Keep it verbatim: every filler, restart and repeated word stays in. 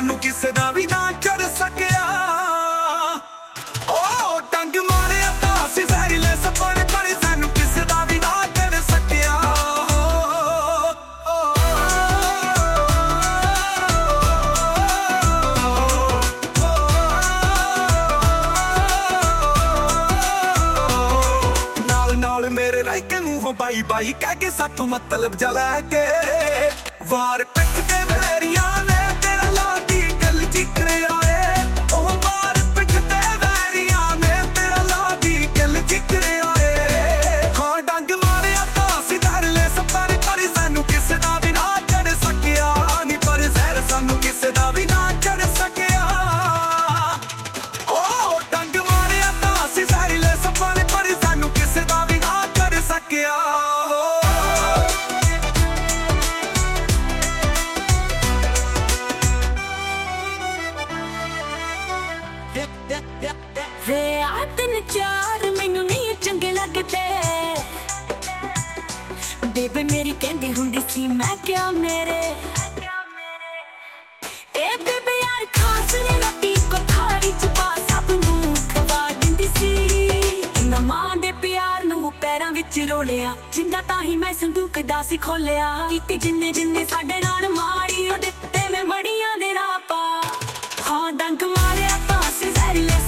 ਸਾਨੂੰ ਕਿਸੇ ਦਾ ਵੀ ਨਾ ਚੜ ਸਕਿਆ। ਓ ਡੰਗ ਮਾਰਿਆ ਤਾਂ ਅਸੀਂ ਜ਼ਹਿਰੀਲੇ ਸੱਪਾਂ ਨੇ, ਪਰ ਸਾਨੂੰ ਕਿਸੇ ਦਾ ਵੀ ਨਾ ਚੜ ਸਕਿਆ। ਨਾਲ ਨਾਲ ਮੇਰੇ ਰਹਿ ਕੇ ਮੂੰਹੋਂ ਬਾਈ ਬਾਈ ਕਹਿ ਕੇ ਸਾਥੋਂ ਮਤਲਬ ਜਾ ਲੈ ਕੇ ਵਾਰ ਪਿੱਟ ਕੇ ਵੈਰੀਆਂ ਨੇ ਤੇਰਾ ਲਾਡੀ ਗੱਲ ਜਿਕਰਿਆ ਏ। ਉਹ ਵਾਰ ਪਿੱਟ ਕੇ ਵੈਰੀਆਂ ਨੇ ਤੇਰਾ ਲਾਡੀ ਗੱਲ ਜਿਕਰਿਆ ਏ। ਹਾਂ ਡੰਗ ਮਾਰਿਆ ਤਾਂ ਅਸੀਂ ਜ਼ਹਿਰੀਲੇ ਸੱਪਾਂ ਨੇ, ਪਰ ਸਾਨੂੰ ਕਿਸੇ ਦਾ ਵੀ ਨਾ ਚੜ ਸਕਿਆ। ਨੀ ਪਰ ਜ਼ਹਿਰ ਸਾਨੂੰ ਕਿਸੇ ਦਾ ਵੀ ਨਾ ਚੜ ਸਕਿਆ। ਓ ਡੰਗ ਮਾਰਿਆ ਤਾਂ ਅਸੀਂ ਜ਼ਹਿਰੀਲੇ ਸੱਪਾਂ ਨੇ, ਪਰ ਸਾਨੂੰ ਕਿਸੇ ਦਾ ਵੀ ਨਾ ਚੜ ਸਕਿਆ। ਵੇ ਆ ਤਿੰਨ ਚਾਰ ਮੈਨੂੰ ਨਹੀਂ ਚੰਗੇ ਲੱਗਦੇ। ਬੇਬੇ ਮੇਰੀ ਕਹਿੰਦੀ ਹੁੰਦੀ ਸੀ ਮੈਂ ਕਿਹਾ ਮੇਰੇ ਇਹ ਬੇਬੇ ਯਾਰ ਖਾਸ ਨੇ ਰੋਟੀ ਕੋ ਥਾਲੀ ਚ ਪਾ ਸਭ ਨੂੰ ਖਵਾ ਦਿੰਦੀ ਸੀ। ਨਾ ਮਾਂ ਦੇ ਪਿਆਰ ਨੂੰ ਪੈਰਾਂ ਵਿੱਚ ਰੋਲਿਆ, ਜਿੰਦਾ ਤਾਂ ਹੀ ਮੈਂ ਸੰਦੂਕ ਦਾ ਸੀ ਖੋਲਿਆ। ਕੀਤੀ ਜਿੰਨੇ ਜਿੰਨੇ ਸਾਡੇ ਨਾਲ ਮਾੜੀ ਉਹ ਦਿੱਤੇ ਮੈਂ ਬੜੀਆਂ ਦੇ ਰਾਹ ਪਾ। ਹਾਂ ਡੰਗ ਮਾਰਿਆ ਤਾਂ ਅਸੀਂ ਜ਼ਹਿਰੀਲੇ